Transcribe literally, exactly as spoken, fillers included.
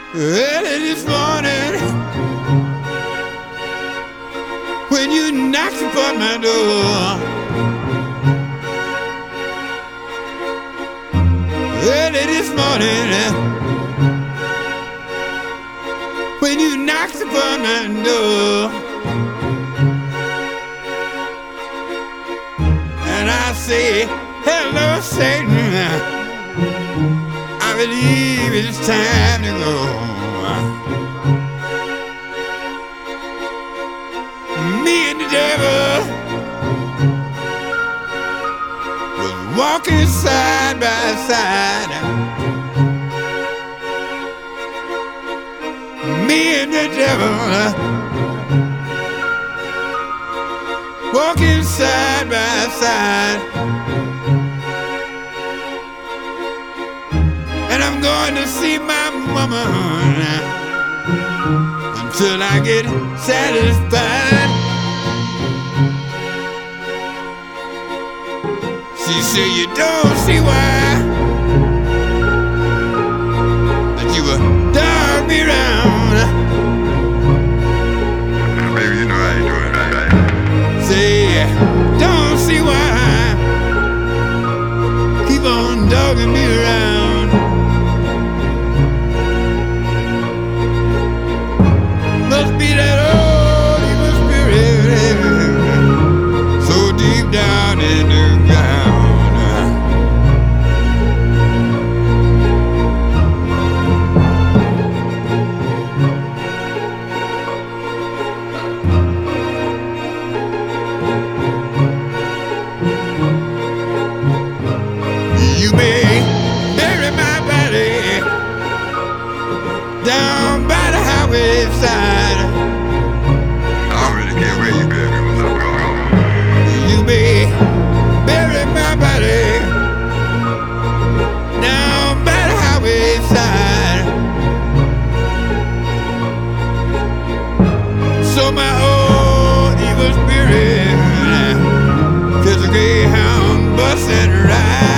Early this morning, when you knocked upon my door, early this morning, when you knocked upon my door, and I say, hello, Satan, I believe it's time to go. Me and the devil was walking side by side. Me and the devil walking side by side. And I'm going to see my mama until I get satisfied. She said, you don't see why that you would dog me round. Baby, you know I ain't doing that, right? Say, don't see why. Keep on dogging me around. Must be that old evil spirit so deep down in the ground. You may bury my body down by the highway side. I don't really care where you bury me, what's up, bro? You may bury my body down by the highway side, so my old evil spirit catch a greyhound bus and ride.